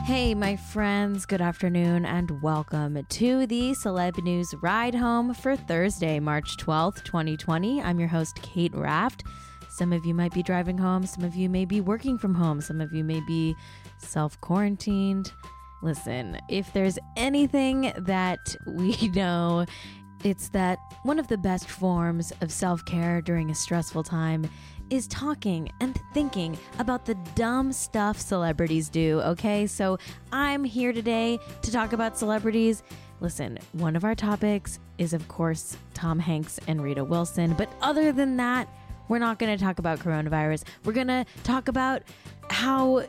Hey, my friends, good afternoon and welcome to the Celeb News Ride Home for Thursday, March 12th, 2020. I'm your host, Kate Raft. Some of you might be driving home. Some of you may be working from home. Some of you may be self-quarantined. Listen, if there's anything that we know, it's that one of the best forms of self-care during a stressful time is talking and thinking about the dumb stuff celebrities do, okay? So I'm here today to talk about celebrities. Listen, one of our topics is, of course, Tom Hanks and Rita Wilson. But other than that, we're not going to talk about coronavirus. We're going to talk about how,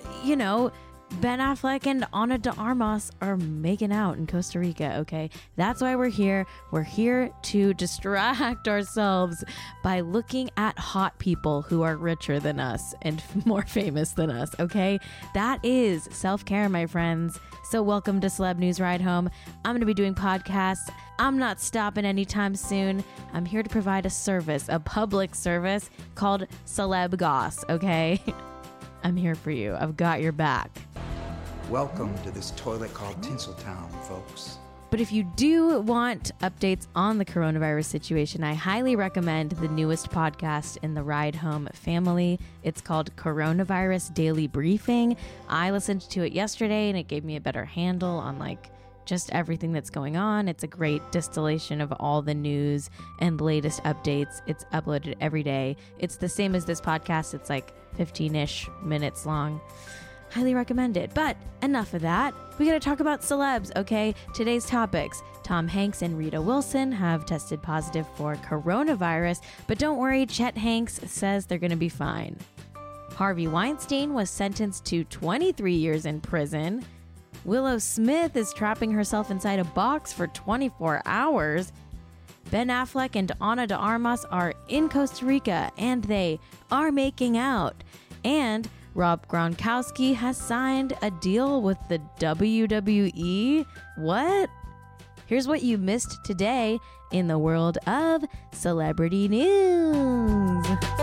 Ben Affleck and Ana de Armas are making out in Costa Rica, okay? That's why we're here. We're here to distract ourselves by looking at hot people who are richer than us and more famous than us, okay? That is self-care, my friends. So welcome to Celeb News Ride Home. I'm going to be doing podcasts. I'm not stopping anytime soon. I'm here to provide a service, a public service called Celeb Goss, okay? I'm here for you. I've got your back. Welcome to this toilet called Tinseltown, folks. But if you do want updates on the coronavirus situation, I highly recommend the newest podcast in the Ride Home family. It's called Coronavirus Daily Briefing. I listened to it yesterday and it gave me a better handle on just everything that's going on. It's a great distillation of all the news and latest updates. It's uploaded every day. It's the same as this podcast. It's 15-ish minutes long. Highly recommend it. But enough of that. We got to talk about celebs, okay? Today's topics. Tom Hanks and Rita Wilson have tested positive for coronavirus, but don't worry, Chet Hanks says they're going to be fine. Harvey Weinstein was sentenced to 23 years in prison. Willow Smith is trapping herself inside a box for 24 hours. Ben Affleck and Ana de Armas are in Costa Rica, and they are making out. And Rob Gronkowski has signed a deal with the WWE. What? Here's what you missed today in the world of celebrity news.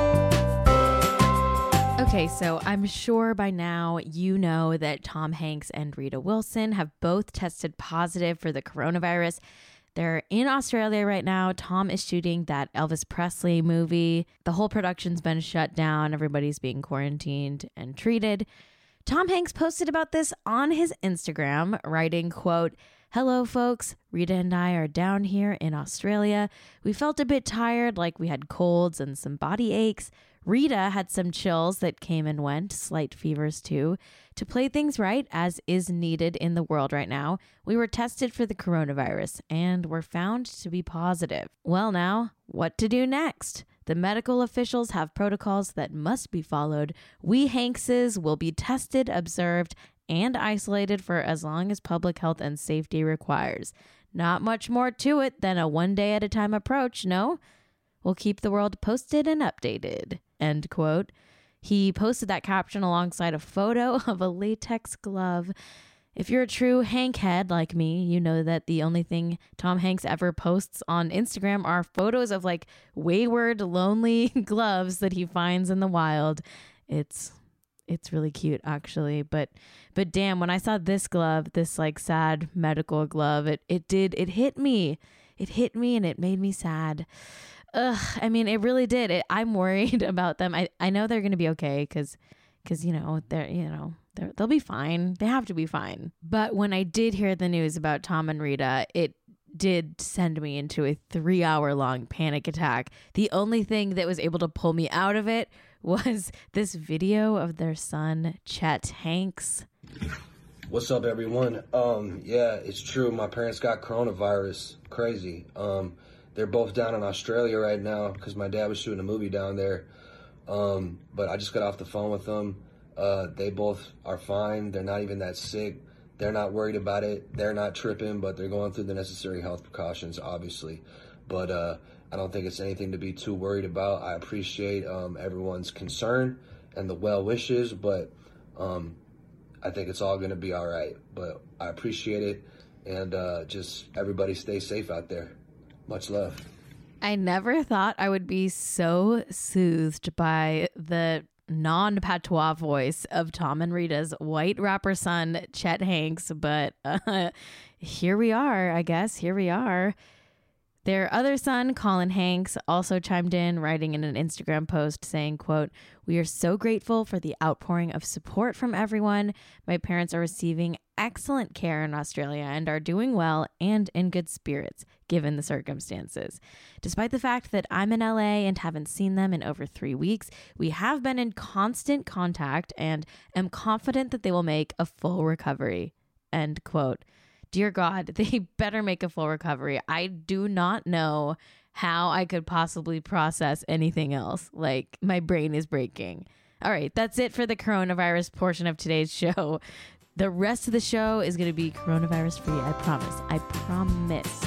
Okay, so I'm sure by now you know that Tom Hanks and Rita Wilson have both tested positive for the coronavirus. They're in Australia right now. Tom is shooting that Elvis Presley movie. The whole production's been shut down. Everybody's being quarantined and treated. Tom Hanks posted about this on his Instagram, writing, quote, "Hello, folks. Rita and I are down here in Australia. We felt a bit tired, like we had colds and some body aches. Rita had some chills that came and went, slight fevers too. To play things right, as is needed in the world right now, we were tested for the coronavirus and were found to be positive. Well now, what to do next? The medical officials have protocols that must be followed. We Hankses will be tested, observed, and isolated for as long as public health and safety requires. Not much more to it than a one day at a time approach, no? We'll keep the world posted and updated." End quote. He posted that caption alongside a photo of a latex glove. If you're a true Hank head like me, you know that the only thing Tom Hanks ever posts on Instagram are photos of wayward, lonely gloves that he finds in the wild. It's really cute, actually. But damn, when I saw this glove, this sad medical glove, it hit me. It hit me and it made me sad. I mean, it really did. I'm worried about them. I know they're going to be okay because they'll be fine. They have to be fine. But when I did hear the news about Tom and Rita, it did send me into a 3-hour-long panic attack. The only thing that was able to pull me out of it was this video of their son, Chet Hanks. What's up, everyone? Yeah, it's true. My parents got coronavirus. Crazy. They're both down in Australia right now because my dad was shooting a movie down there. But I just got off the phone with them. They both are fine. They're not even that sick. They're not worried about it. They're not tripping, but they're going through the necessary health precautions, obviously. But I don't think it's anything to be too worried about. I appreciate everyone's concern and the well wishes, but I think it's all going to be all right. But I appreciate it, and just everybody stay safe out there. Much love. I never thought I would be so soothed by the non-patois voice of Tom and Rita's white rapper son, Chet Hanks. But here we are, I guess. Here we are. Their other son, Colin Hanks, also chimed in, writing in an Instagram post saying, quote, "We are so grateful for the outpouring of support from everyone. My parents are receiving excellent care in Australia and are doing well and in good spirits, given the circumstances. Despite the fact that I'm in LA and haven't seen them in over 3 weeks, we have been in constant contact and am confident that they will make a full recovery." End quote. Dear God, they better make a full recovery. I do not know how I could possibly process anything else. Like, my brain is breaking. All right, that's it for the coronavirus portion of today's show. The rest of the show is going to be coronavirus free. I promise. I promise.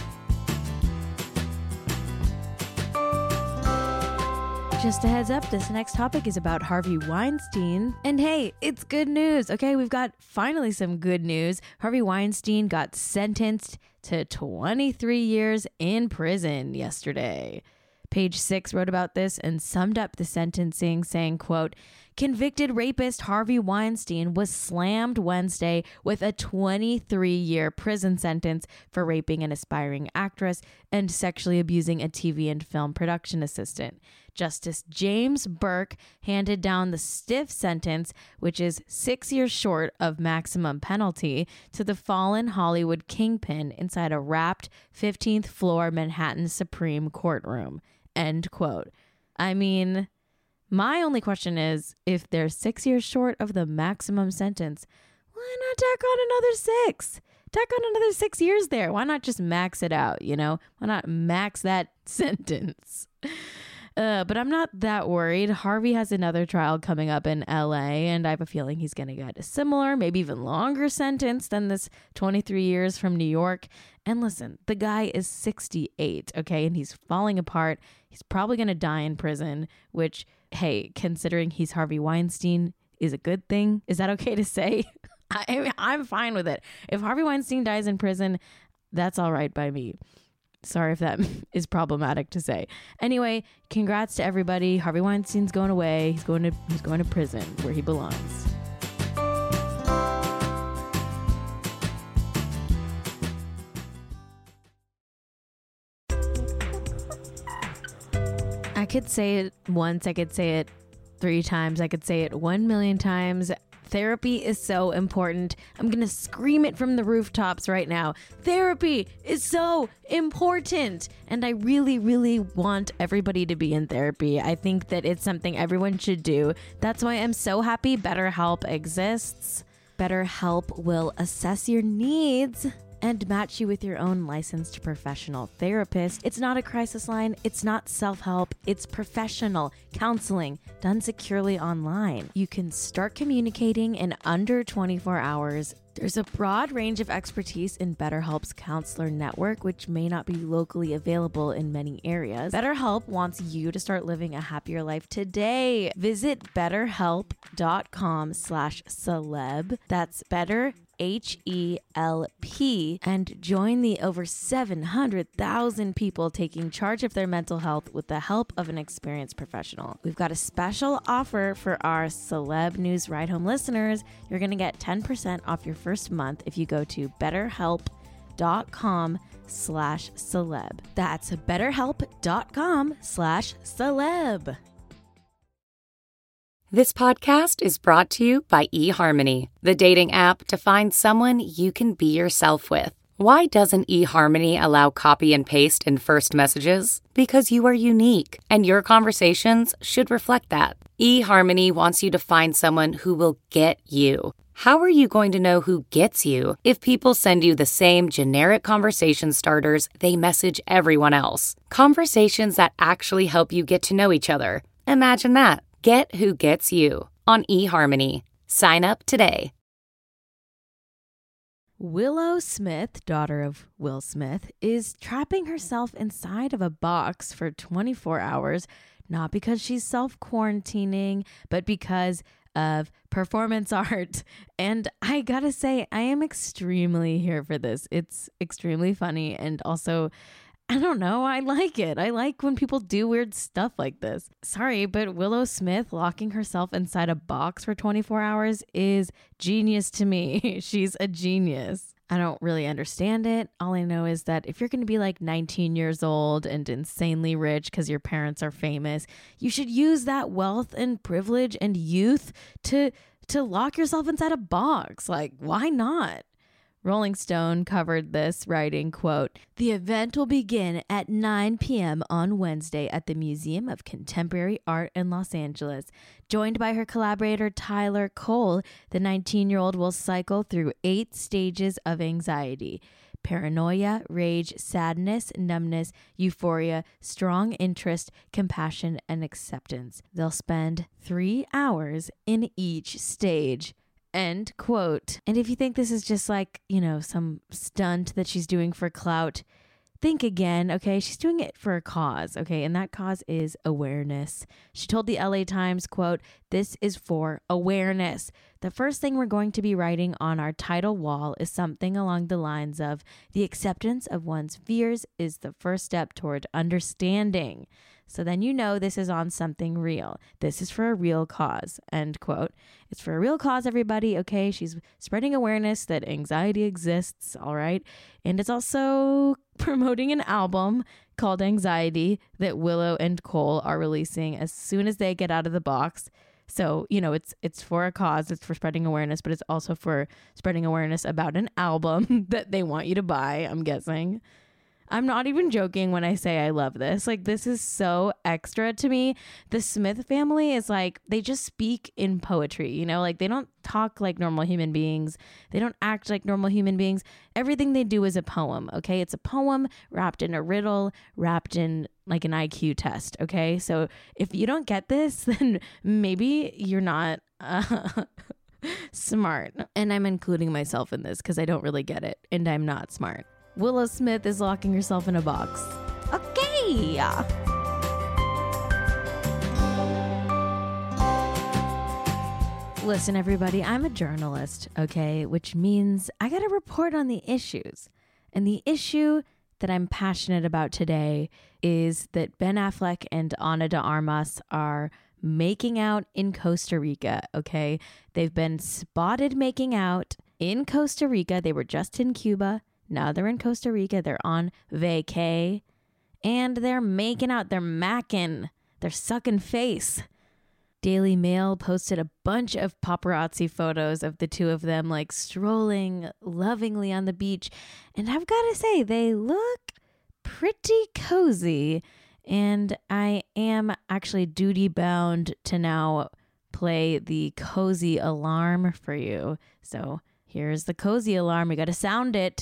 Just a heads up, this next topic is about Harvey Weinstein. And hey, it's good news. Okay, we've got finally some good news. Harvey Weinstein got sentenced to 23 years in prison yesterday. Page 6 wrote about this and summed up the sentencing saying, quote, "Convicted rapist Harvey Weinstein was slammed Wednesday with a 23-year prison sentence for raping an aspiring actress and sexually abusing a TV and film production assistant. Justice James Burke handed down the stiff sentence, which is 6 years short of maximum penalty, to the fallen Hollywood kingpin inside a wrapped 15th floor Manhattan Supreme Courtroom." End quote. I mean, my only question is, if they're 6 years short of the maximum sentence, why not tack on another 6? Tack on another 6 years there. Why not just max it out, you know? Why not max that sentence? But I'm not that worried. Harvey has another trial coming up in LA, and I have a feeling he's going to get a similar, maybe even longer sentence than this 23 years from New York. And listen, the guy is 68, okay? And he's falling apart. He's probably going to die in prison, which, hey, considering he's Harvey Weinstein, is a good thing. Is that okay to say? I'm fine with it. If Harvey Weinstein dies in prison, that's all right by me. Sorry if that is problematic to say. Anyway, congrats to everybody. Harvey Weinstein's going away. He's going to prison where he belongs. I could say it once. I could say it 3 times. I could say it 1,000,000 times. Therapy is so important. I'm going to scream it from the rooftops right now. Therapy is so important. And I really, really want everybody to be in therapy. I think that it's something everyone should do. That's why I'm so happy BetterHelp exists. BetterHelp will assess your needs and match you with your own licensed professional therapist. It's not a crisis line. It's not self-help. It's professional counseling done securely online. You can start communicating in under 24 hours. There's a broad range of expertise in BetterHelp's counselor network, which may not be locally available in many areas. BetterHelp wants you to start living a happier life today. Visit betterhelp.com/celeb. That's better, HELP, and join the over 700,000 people taking charge of their mental health with the help of an experienced professional. We've got a special offer for our Celeb News Ride Home listeners. You're going to get 10% off your first month if you go to betterhelp.com/celeb. That's betterhelp.com/celeb. This podcast is brought to you by eHarmony, the dating app to find someone you can be yourself with. Why doesn't eHarmony allow copy and paste in first messages? Because you are unique, and your conversations should reflect that. eHarmony wants you to find someone who will get you. How are you going to know who gets you if people send you the same generic conversation starters they message everyone else? Conversations that actually help you get to know each other. Imagine that. Get who gets you on eHarmony. Sign up today. Willow Smith, daughter of Will Smith, is trapping herself inside of a box for 24 hours, not because she's self-quarantining, but because of performance art. And I gotta say, I am extremely here for this. It's extremely funny, and also I don't know. I like it. I like when people do weird stuff like this. Sorry, but Willow Smith locking herself inside a box for 24 hours is genius to me. She's a genius. I don't really understand it. All I know is that if you're going to be like 19 years old and insanely rich because your parents are famous, you should use that wealth and privilege and youth to lock yourself inside a box. Like, why not? Rolling Stone covered this, writing, quote, "The event will begin at 9 p.m. on Wednesday at the Museum of Contemporary Art in Los Angeles. Joined by her collaborator Tyler Cole, the 19-year-old will cycle through 8 stages of anxiety: paranoia, rage, sadness, numbness, euphoria, strong interest, compassion, and acceptance. They'll spend 3 hours in each stage." End quote. And if you think this is just like, some stunt that she's doing for clout, think again, okay? She's doing it for a cause, okay? And that cause is awareness. She told the LA Times, quote, "This is for awareness. The first thing we're going to be writing on our title wall is something along the lines of, the acceptance of one's fears is the first step toward understanding. So then this is on something real. This is for a real cause," end quote. It's for a real cause, everybody, okay? She's spreading awareness that anxiety exists, all right? And it's also promoting an album called Anxiety that Willow and Cole are releasing as soon as they get out of the box. So, it's for a cause, it's for spreading awareness, but it's also for spreading awareness about an album that they want you to buy, I'm guessing. I'm not even joking when I say I love this. Like, this is so extra to me. The Smith family is like, they just speak in poetry, like they don't talk like normal human beings. They don't act like normal human beings. Everything they do is a poem, okay? It's a poem wrapped in a riddle, wrapped in like an IQ test, okay? So if you don't get this, then maybe you're not smart. And I'm including myself in this because I don't really get it and I'm not smart. Willow Smith is locking herself in a box. Okay. Listen, everybody, I'm a journalist, okay? Which means I got to report on the issues. And the issue that I'm passionate about today is that Ben Affleck and Ana de Armas are making out in Costa Rica, okay? They've been spotted making out in Costa Rica. They were just in Cuba. Now they're in Costa Rica. They're on vacay. And they're making out. They're macking. They're sucking face. Daily Mail posted a bunch of paparazzi photos of the two of them like strolling lovingly on the beach. And I've got to say, they look pretty cozy. And I am actually duty bound to now play the cozy alarm for you. So here's the cozy alarm. We got to sound it.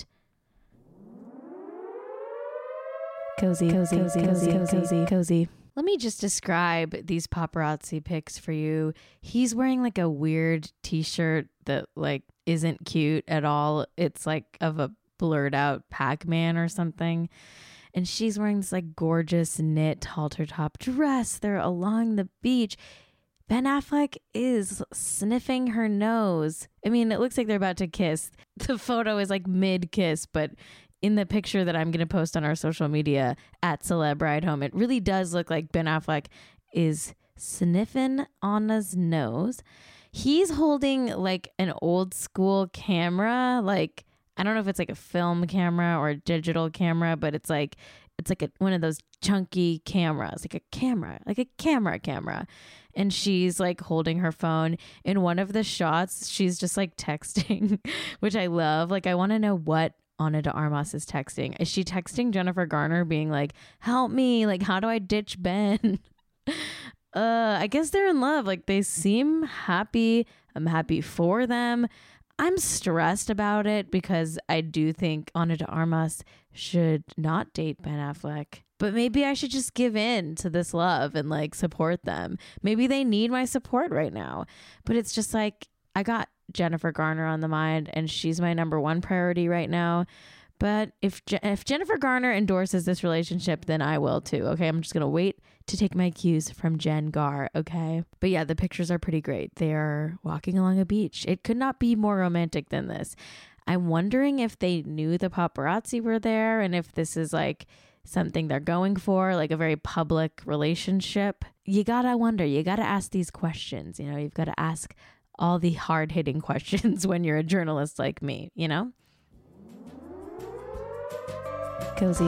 Cozy, cozy, cozy, cozy, cozy, cozy. Let me just describe these paparazzi pics for you. He's wearing like a weird t-shirt that like isn't cute at all. It's like of a blurred out Pac-Man or something. And she's wearing this like gorgeous knit halter top dress. They're along the beach. Ben Affleck is sniffing her nose. I mean, it looks like they're about to kiss. The photo is like mid-kiss, but in the picture that I'm going to post on our social media at Celeb Ride Home, it really does look like Ben Affleck is sniffing Anna's nose. He's holding like an old school camera. Like, I don't know if it's like a film camera or a digital camera, but it's like one of those chunky cameras, like a camera. And she's like holding her phone. In one of the shots, she's just like texting, which I love. Like, I want to know what Ana de Armas is texting. Is she texting Jennifer Garner being like, help me? Like, how do I ditch Ben? I guess they're in love. Like, they seem happy. I'm happy for them. I'm stressed about it because I do think Ana de Armas should not date Ben Affleck. But maybe I should just give in to this love and like support them. Maybe they need my support right now. But it's just like, I got Jennifer Garner on the mind and she's my number one priority right now. But if Jennifer Garner endorses this relationship, then I will too. Okay, I'm just going to wait to take my cues from Jen Gar. Okay. But yeah, the pictures are pretty great. They're walking along a beach. It could not be more romantic than this. I'm wondering if they knew the paparazzi were there and if this is like something they're going for, like a very public relationship, you gotta wonder, you gotta ask these questions. You know, you've got to ask all the hard-hitting questions when you're a journalist like me, you know? Cozy.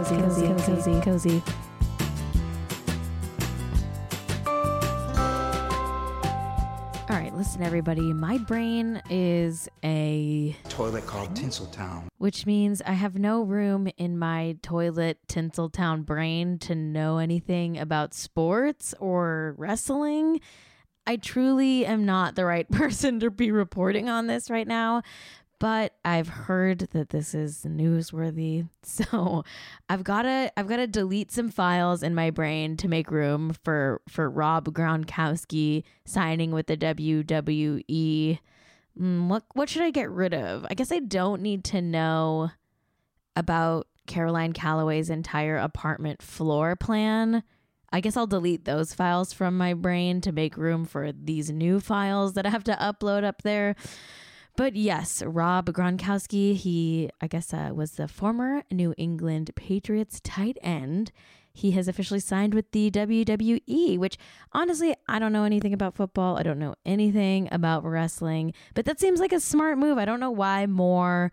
All right, listen, everybody. My brain is a toilet called Tinseltown. Which means I have no room in my toilet Tinseltown brain to know anything about sports or wrestling. I truly am not the right person to be reporting on this right now, but I've heard that this is newsworthy. So I've got to delete some files in my brain to make room for Rob Gronkowski signing with the WWE. What should I get rid of? I guess I don't need to know about Caroline Calloway's entire apartment floor plan. I guess I'll delete those files from my brain to make room for these new files that I have to upload up there. But yes, Rob Gronkowski, he, I guess, was the former New England Patriots tight end. He has officially signed with the WWE, which honestly, I don't know anything about football. I don't know anything about wrestling, but that seems like a smart move. I don't know why more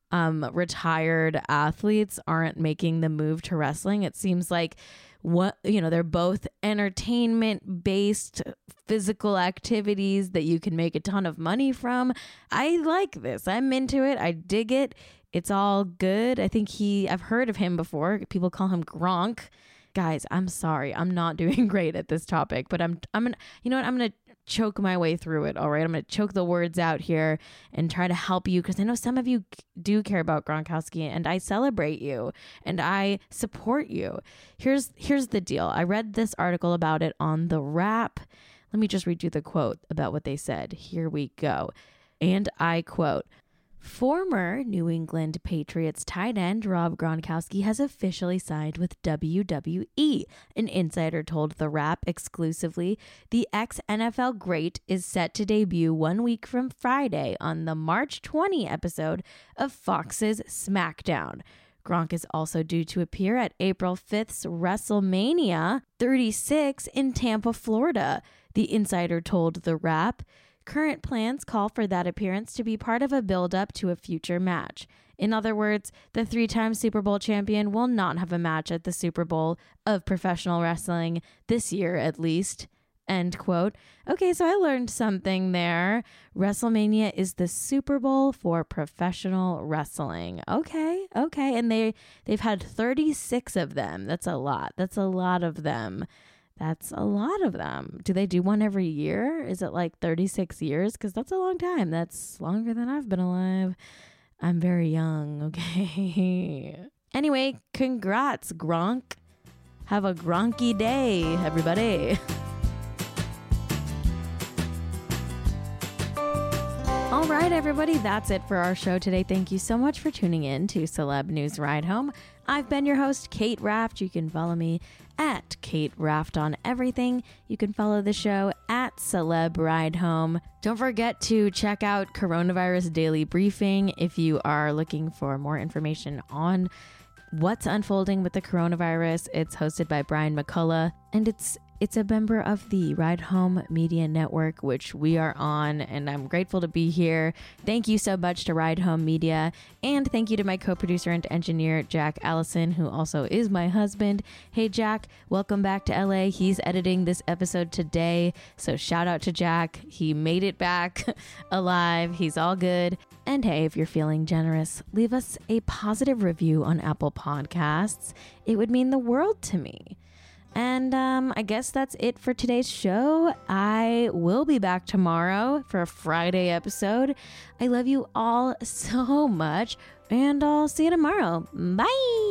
retired athletes aren't making the move to wrestling. It seems like they're both entertainment based physical activities that you can make a ton of money from. I like this. I'm into it. I dig it. It's all good. I think I've heard of him before. People call him Gronk. Guys, I'm sorry. I'm not doing great at this topic, but I'm gonna choke my way through it. All right. I'm going to choke the words out here and try to help you, because I know some of you do care about Gronkowski, and I celebrate you and I support you. Here's the deal. I read this article about it on The Wrap. Let me just read you the quote about what they said. Here we go. And I quote, "Former New England Patriots tight end Rob Gronkowski has officially signed with WWE. An insider told The Wrap exclusively the ex-NFL great is set to debut 1 week from Friday on the March 20 episode of Fox's SmackDown. Gronk is also due to appear at April 5th's WrestleMania 36 in Tampa, Florida," the insider told The Wrap. Current plans call for that appearance to be part of a build-up to a future match. In other words, the three-time Super Bowl champion will not have a match at the Super Bowl of professional wrestling this year, at least. End quote. Okay, so I learned something there. WrestleMania is the Super Bowl for professional wrestling. Okay. And they've had 36 of them. That's a lot. That's a lot of them. Do they do one every year? Is it like 36 years? Because that's a long time. That's longer than I've been alive. I'm very young, okay? Anyway, congrats, Gronk. Have a Gronky day, everybody. All right, everybody, that's it for our show today. Thank you so much for tuning in to Celeb News Ride Home. I've been your host, Kate Raft. You can follow me at Kate Raft on everything. You can follow the show at Celeb Ride Home. Don't forget to check out Coronavirus Daily Briefing if you are looking for more information on what's unfolding with the coronavirus. It's hosted by Brian McCullough, and it's a member of the Ride Home Media Network, which we are on, and I'm grateful to be here. Thank you so much to Ride Home Media, and thank you to my co-producer and engineer, Jack Allison, who also is my husband. Hey, Jack, welcome back to LA. He's editing this episode today, so shout out to Jack. He made it back alive. He's all good. And hey, if you're feeling generous, leave us a positive review on Apple Podcasts. It would mean the world to me. And I guess that's it for today's show. I will be back tomorrow for a Friday episode. I love you all so much, and I'll see you tomorrow. Bye!